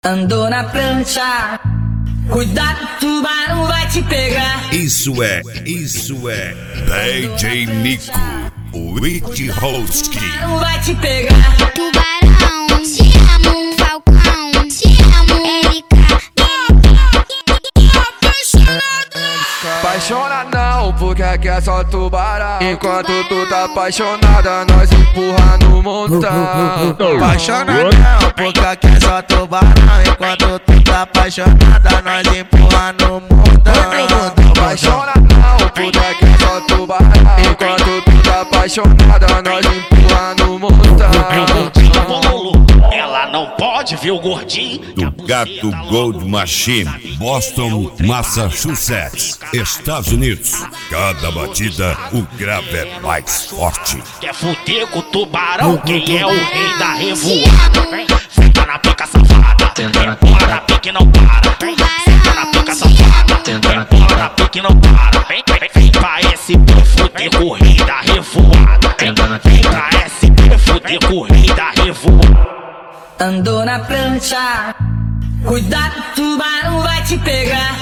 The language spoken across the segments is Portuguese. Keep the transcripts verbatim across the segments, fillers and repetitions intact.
Andou na prancha, cuidado, tubarão vai te pegar. Isso é, isso é D J Nico, o It Holski. Tubarão vai te pegar. Tubarão, te amo, Falcão, te amo, Erika. Apaixona não, porque aqui é só tubarão. Enquanto tu tá apaixonada, nós empurra no montão. Apaixona não, porque aqui é só tubarão. Enquanto tu tá apaixonada, nós empurra no mundão. Apaixona não, porque aqui é só tubarão. Enquanto tu tá apaixonada, nós empurra no montão. Ela não pode ver o gordinho. Do Gato Gold Machine, Boston, Massachusetts, Estados Unidos. Cada batida, o grave é mais forte. Quer fuder com o tubarão? Quem é o rei da revoada? Senta na pica safada, empurra na pica e não para. Senta na pica safada, empurra na pica e não para. Vem, vem, vem pra S P fuder com o rei da revoada. Vem pra S P fuder com o rei da revoada. Andou na prancha, cuidado, tubarão vai te pegar.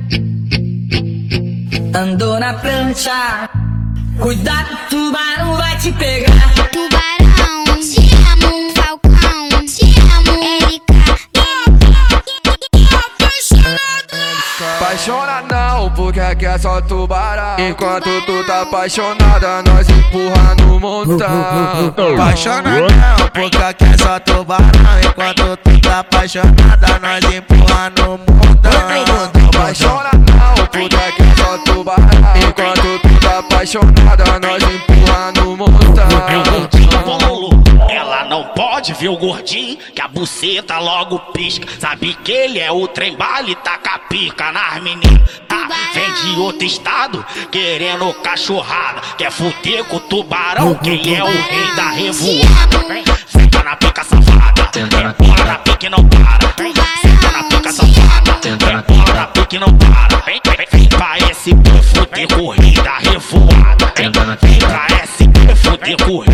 Andou na prancha, cuidado, tubarão vai te pegar. Tubarão, te amo, Falcão, te amo, Erika. Apaixona não, porque aqui é só tubarão. Enquanto tu tá apaixonada, nós empurra no montão. Apaixona não, porque aqui é só tubarão. Enquanto tu tá apaixonada, nós empurra no mundão. Apaixona não, porque aqui é só tubarão. Enquanto tu tá apaixonada, nós empurra no montão. Ela não pode ver o gordinho, que a buceta logo pisca. Sabe que ele é o trem bala e taca pica nas meninas. Ah, vem de outro estado, querendo cachorrada. Quer fuder com o tubarão, quem é o rei da revoada? Senta na pica safada, empurra na pica e não para. Senta na pica safada, empurra na pica e não para. Vem, vem, vem pra S P fuder com o rei da revoada. Vem pra S P fuder com o rei.